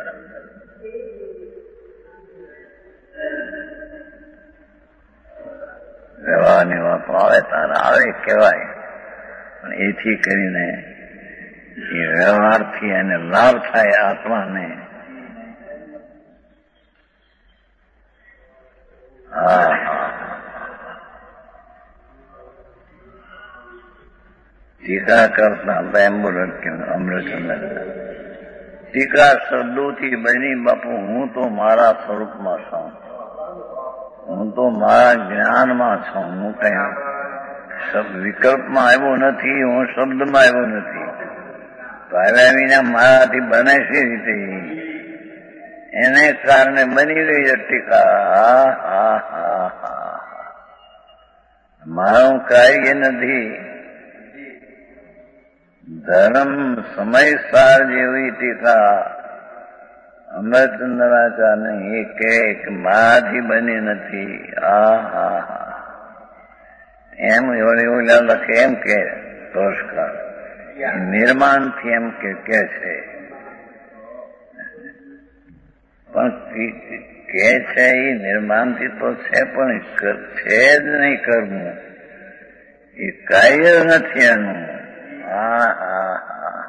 વ્યવહારની વાતો આવે તારે આવે કહેવાય, પણ એથી કરીને એ વ્યવહારથી એને લાભ થાય આત્માને હા ટીકા કરતા હતા એમ બોલો અમૃતચંદ્ર ટીકા શબ્દોથી બની બાપુ હું તો મારા સ્વરૂપમાં છું, હું તો મારા જ્ઞાનમાં છું, હું કઈ વિકલ્પમાં આવ્યો નથી, હું શબ્દમાં આવ્યો નથી. તો આવ્યા વિના મારાથી બને છે રીતે એને કારણે બની ગઈ છે ટીકા. મારું કાર્ય નથી. ધર્મ સમયસાર જેવી ટીકા અમૃતચંદ્રાચાર્ય એ કે મારાથી બની નથી. આ હા હા એમ એવું લખે એમ કે તોષકાર નિર્માણથી એમ કે કે છે પણ કે છે એ નિર્માણથી તો છે પણ છે જ નહીં કરવું, એ કાર્ય નથી એનું. હા હા હા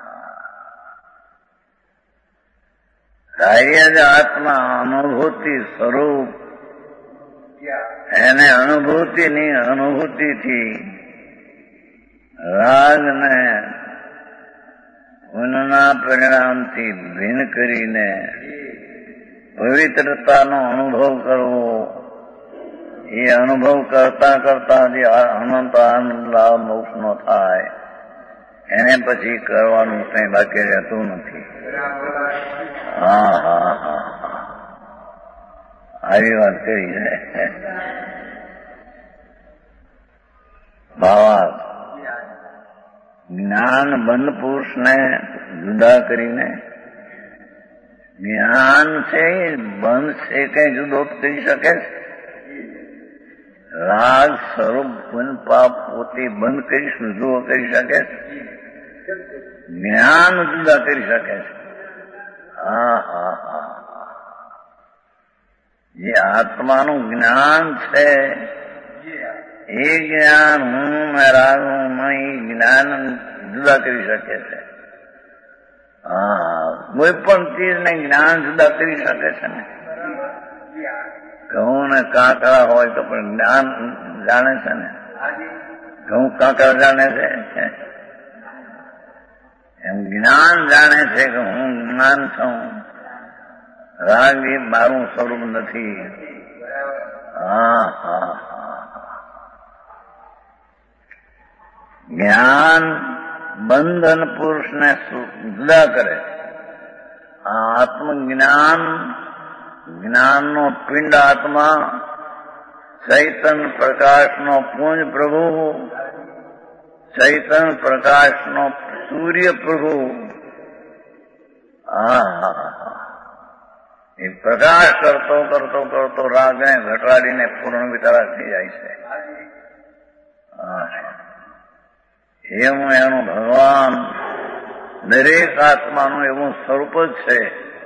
કાર્ય જ આત્મા અનુભૂતિ સ્વરૂપ, એને અનુભૂતિની અનુભૂતિથી રાગને ઉન્નના પરિણામથી ભિન્ન કરીને પવિત્રતાનો અનુભવ કરવો, એ અનુભવ કરતા કરતા જે અનંત આનંદ લાભ મોક્ષનો થાય એને પછી કરવાનું કઈ બાકી રહેતું નથી. હા હા હા હા આવી વાત કરી છે. ભાવાર્થ જ્ઞાન બંધ પુરુષને જુદા કરીને જ્ઞાન છે બંધ છે કઈ જુદો કરી શકે છે? રાગ સ્વરૂપ ગુણ પાપ પોતે બંધ કરીશું જુદો કરી શકે છે? જ્ઞાન જુદા કરી શકે છે. હા હા હા જે આત્માનું જ્ઞાન છે એ જ્ઞાન હું રાગ હું એ જ્ઞાન જુદા કરી શકે છે. હા કોઈ પણ ચીજને જ્ઞાન જુદા કરી શકે છે ને. ઘઉં ને કાંકરા હોય તો પણ જ્ઞાન જાણે છે ને. ઘઉં કાંકરા જાણે છે એમ જ્ઞાન જાણે છે કે હું જ્ઞાન છું, રાગ એ મારું સ્વરૂપ નથી. હા હા જ્ઞાન બંધન પુરુષને જુદા કરે. આ આત્મજ્ઞાન જ્ઞાનનો પિંડ આત્મા ચૈતન્ય પ્રકાશનો પુંજ પ્રભુ, ચૈતન્ય પ્રકાશનો સૂર્ય પ્રભુ. હા એ પ્રકાશ કરતો કરતો કરતો રાગને ઘટાડીને પૂર્ણ વિતરા થઈ જાય છે. એવું એનું ભગવાન દરેક આત્માનું એવું સ્વરૂપ જ છે.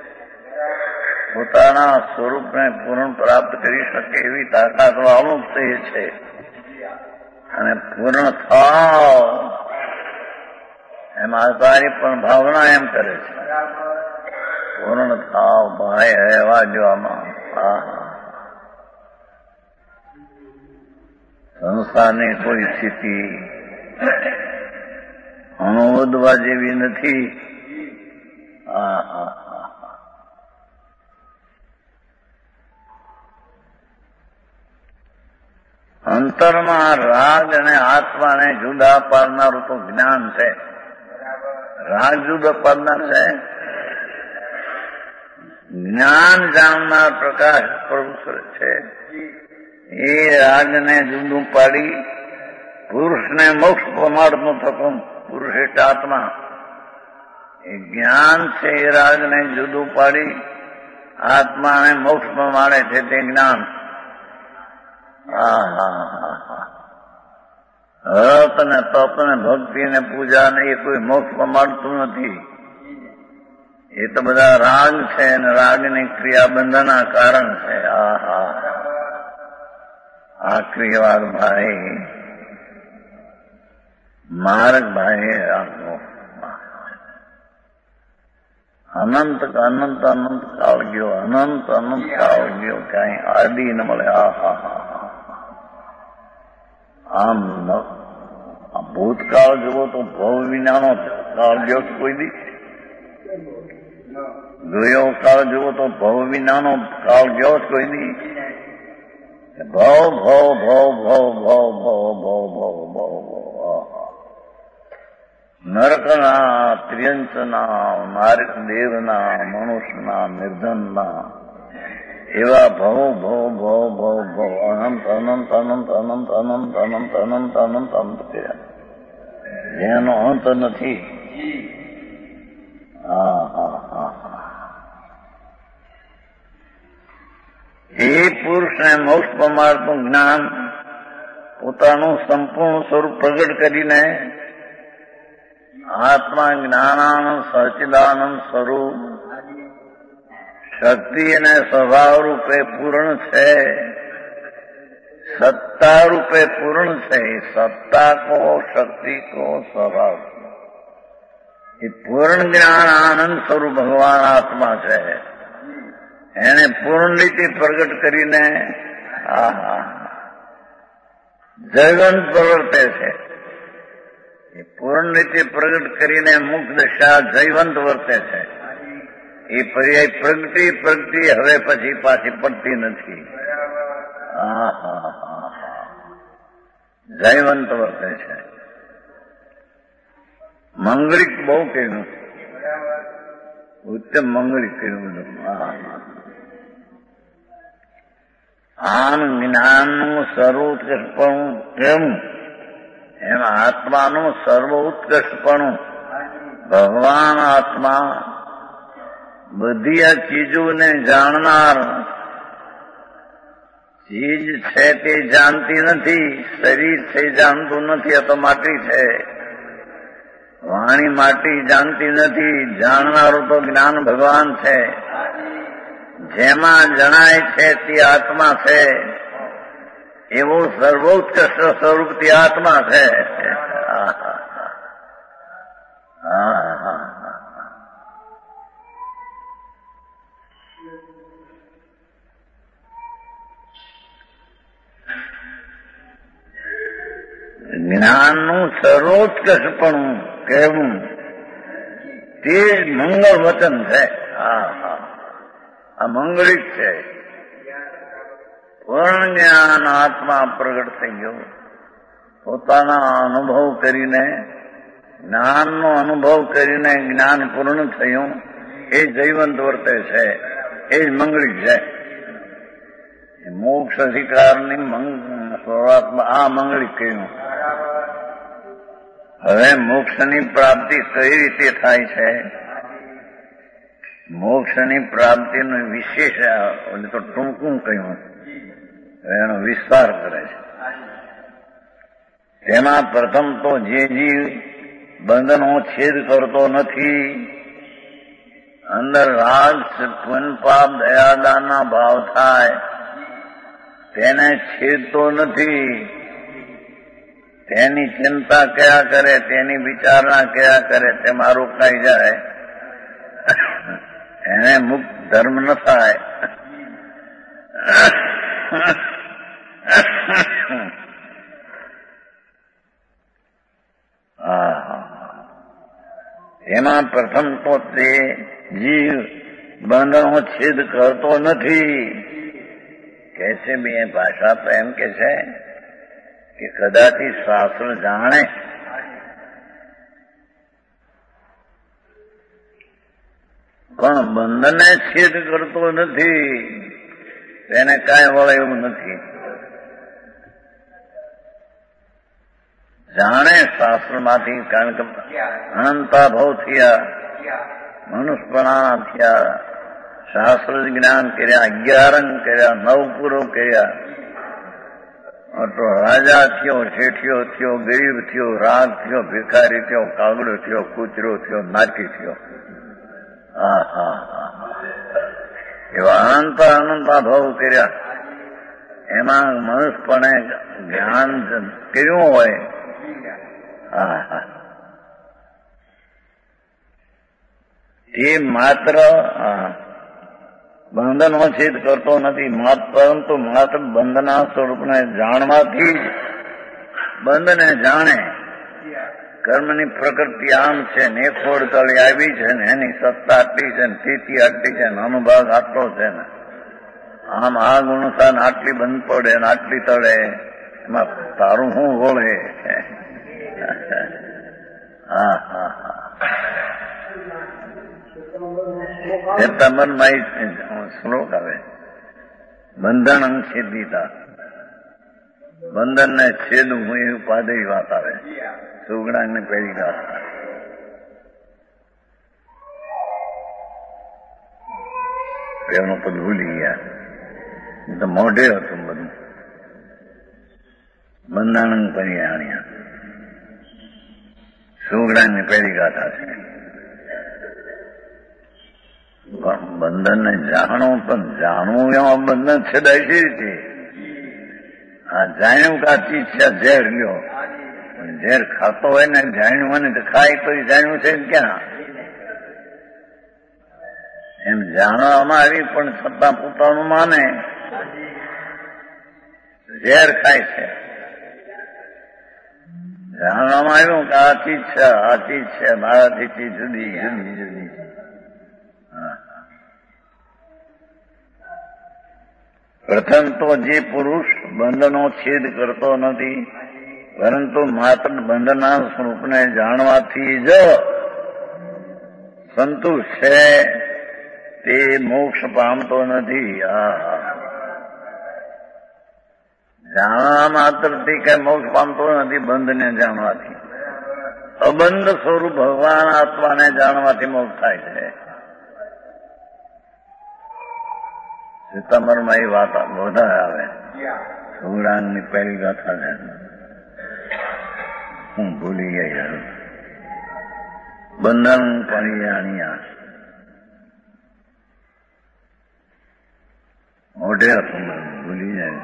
પોતાના સ્વરૂપને પૂર્ણ પ્રાપ્ત કરી શકે એવી તાકાત વાળું તે છે. અને પૂર્ણ થાવ એમ આચાર્ય પણ ભાવના એમ કરે છે. પૂર્ણ થાવ ભાઈ રહેવા જોવામાં. સંસારની કોઈ સ્થિતિ અનુવદવા જેવી નથી. હા હા અંતરમાં રાગ અને આત્માને જુદા પાડનારું તો જ્ઞાન છે. રાગ જુદા પાડનાર છે. જ્ઞાન જાણનાર પ્રકાશ પુરુષ છે. એ રાગને જુદું પાડી પુરુષને મોક્ષ પ્રમાણનું થતું પુરુષ એટલે આત્મા. એ જ્ઞાન છે એ રાગને જુદું પાડી આત્માને મોક્ષ પ્રમાણે છે તે જ્ઞાન. હા હા હા હા રત ને તપ ને ભક્તિ ને પૂજા ને એ કોઈ મોક્ષ મળતું નથી. એ તો બધા રાગ છે અને રાગની ક્રિયા બંધના કારણ છે. હા હા આખરી વાર ભાઈ માર્ગ ભાઈ આપો. અનંત અનંત અનંત કાળ ગયો, અનંત અનંત કાળ ગયો, ક્યાંય આદિ ન મળે. આ હા હા આમ ભૂતકાળ જુઓ તો ભવ વિનાનો કાળ ગયો કોઈ દી, ગયો કાળ જુઓ તો ભવ વિનાનો કાળ ગયો કોઈ દી. ભવ ભવ ભવ ભવ ભવ ભવ ભવ ભવ ભવ નરકના, ત્રિયંચના, નારકદેવના, મનુષ્યના, નિર્ધનના એવા ભવ ભવ ભવ ભવ ભવ અનંત અનંત અનંત અનંત અનંત અનંત અનંત અનંત અનંત કર્યા, જેનો અંત નથી. હા હા હા એ પુરુષને મોક્ષ પમાડતું જ્ઞાન પોતાનું સંપૂર્ણ સ્વરૂપ પ્રગટ કરીને આત્મા જ્ઞાનાનંદ સચિદાનંદ સ્વરૂપ શક્તિ અને સ્વભાવ રૂપે પૂર્ણ છે, સત્તા રૂપે પૂર્ણ છે. સત્તા કો, શક્તિ કો, સ્વભાવ એ પૂર્ણ જ્ઞાન આનંદ સ્વરૂપ ભગવાન આત્મા છે. એને પૂર્ણ રીતે પ્રગટ કરીને આહા જયવંત પ્રવર્તે છે. એ પૂર્ણ રીતે પ્રગટ કરીને મુક્ત દશા જયવંત વર્તે છે. એ પર્યાય પ્રગતિ પ્રગતિ હવે પછી પાછી પડતી નથી. આહા જયવંત વર્તે છે. મંગળિક બહુ કહ્યું, ઉત્તમ મંગળિક કહ્યું બધું. આમ જ્ઞાનનું સર્વોત્કૃષ્ટપણું કેવું, એમ આત્માનું સર્વ ઉત્કૃષ્ટપણું. ભગવાન આત્મા બધી આ ચીજોને જાણનાર ચીજ છે તે જાણતી નથી, શરીર છે જાણતું નથી, આ તો માટી છે. વાણી માટી જાણતી નથી, જાણનારું તો જ્ઞાન ભગવાન છે. જેમાં જણાય છે તે આત્મા છે, એવું સર્વોત્કૃષ્ટ સ્વરૂપ તે આત્મા છે. જ્ઞાનનું સર્વોત્કૃષ્ટપણું કહેવું તે મંગળ વચન છે. હા હા આ મંગળિક છે. પૂર્ણ જ્ઞાન આત્મા પ્રગટ થઈ ગયો, પોતાના અનુભવ કરીને, જ્ઞાનનો અનુભવ કરીને જ્ઞાન પૂર્ણ થયું, એ જયવંત વર્તે છે. એ જ મંગળિક છે. મોક્ષ અધિકારની સ્વરૂપમાં આ મંગળિક કહ્યું. હવે મોક્ષની પ્રાપ્તિ કઈ રીતે થાય છે? મોક્ષની પ્રાપ્તિનું વિશેષ તો ટૂંકું કહ્યું, એનો વિસ્તાર કરે છે. તેમાં પ્રથમ તો જે જીવ બંધનો છેદ કરતો નથી, અંદર રાગ પુન પાપ દયાદાનના ભાવ થાય, તેને છેદતો નથી. તેની ચિંતા કયા કરે, તેની વિચારણા કયા કરે, તેમાં રોકાઈ જાય, એને મુક્ત ધર્મ ન થાય. એમાં પ્રથમ તો તે જીવ બંધનો છેદ કરતો નથી. કે છે બે ભાષા તો એમ કે છે કે કદાચી શાસ્ત્ર જાણે પણ બંધને છેદ કરતો નથી, તેને કાંઈ વળે એવું નથી. જાણે શાસ્ત્રમાંથી, કારણ કે અનંતાભાવ થયા, મનુષ્યપણા થયા, શાસ્ત્ર જ્ઞાન કર્યા, અગિયાર અંગ કર્યા, નવ પૂરો કર્યા, તો રાજા થયો, શેઠિયો થયો, ગરીબ થયો, રાગ થયો, ભિખારી થયો, કાગડો થયો, કૂતરો થયો, નાકી થયો. હા હા હા એવા અનંત અનંતા ભાવ કર્યા. એમાં મનુષ્યપણે જ્ઞાન કર્યું હોય, હા હા એ માત્ર બંધનો છેદ કરતો નથી, પરંતુ માત્ર બંધના સ્વરૂપને જાણવાથી જ બંધને જાણે. કર્મની પ્રકૃતિ આમ છે ને એક ફોડ તળે આવી છે ને એની સત્તા આટલી છે ને સ્થિતિ આટલી છે ને અનુભાગ આટલો છે ને આમ આ ગુણસાન આટલી બંધ પડે ને આટલી તળે એમાં તારું શું વળે? હા હા હા ચેતામનમાં શ્લોક આવે, બંધન છેદિતા, બંધન ને છેદું હું એ ઉપાદેય વાત આવે, સુગણાંગ ને પહેલી વાત. પેલું પદ ભૂલી ગયા, તો મોઢે હતું બધું. બંધાણ પરિયાણ્યા સુગણાંગ ની પહેલી ગાથા છે. બંધન ને જાણવું, પણ જાણવું એમાં બંધન છેદાય છે રીતે. આ જાણ્યું કે આ ચીજ છે ઝેર લ્યો, ઝેર ખાતો હોય ને જાણ્યું હોય ને તો ખાય તો જાણ્યું છે ક્યાં? એમ જાણવામાં આવી પણ છતાં પોતાનું માને ઝેર ખાય છે. જાણવામાં આવ્યું કે આ ચીજ છે આ ચીજ છે મારાથી ચીજ જુદી જુદી જુદી. પ્રથમ તો જે પુરુષ બંધનો છેદ કરતો નથી, પરંતુ માત્ર બંધના સ્વરૂપને જાણવાથી જ સંતુષ્ટ છે, તે મોક્ષ પામતો નથી. આ જાણવા માત્રથી કઈ મોક્ષ પામતો નથી, બંધને જાણવાથી. અબંધ સ્વરૂપ ભગવાન આત્માને જાણવાથી મોક્ષ થાય છે. સીતામરમાં એ વાત બધા આવે, સુગણાંગની પહેલી ગાથા છે. હું ભૂલી ગઈ. બંધન પરિયાણ્યા મોઢે હતું, ભૂલી જાય.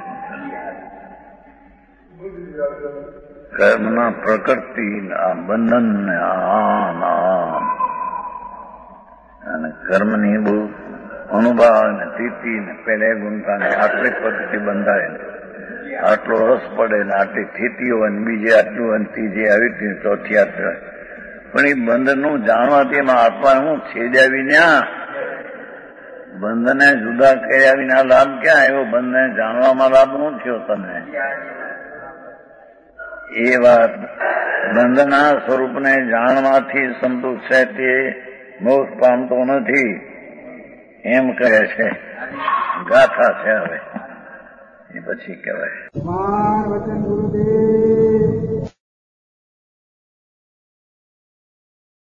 કર્મના પ્રકૃતિ આ બંધન ને આમ આમ અને કર્મની બહુ અનુભાવ ને સ્થિતિ ને પેલે ગુણતા ને આટલી પદ્ધતિ બંધાય ને આટલો રસ પડે ને આટલી સ્થિતિઓ અને બીજી આટલું અને ત્રીજી આવી હતી ચોથી આટલી. પણ એ બંધનું જાણવાથી એમાં આત્મા હું છેદ્યા વિના બંધને જુદા કર્યા વિના લાભ ક્યાં આવ્યો? બંધને જાણવામાં લાભ શું થયો તમને? એ વાત બંધના સ્વરૂપને જાણવાથી સંતુષ્ટ છે, તે મોક્ષ પામતો નથી એમ કહે છે. ગાથા છે હવે એ પછી કહેવાય.